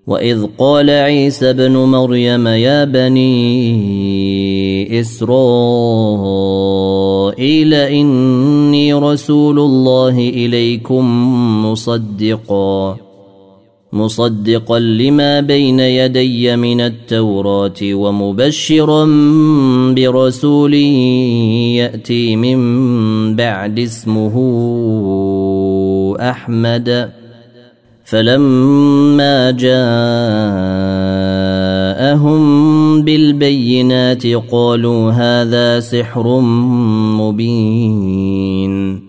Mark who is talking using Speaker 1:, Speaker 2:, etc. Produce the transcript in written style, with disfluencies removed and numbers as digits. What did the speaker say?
Speaker 1: وإذ قال عيسى ابن مريم يا بني إسرائيل إني رسول الله إليكم مصدقا لما بين يدي من التوراة ومبشرا برسول يأتي من بعد اسمه أحمد فلما جاءهم بالبينات قالوا هذا سحر مبين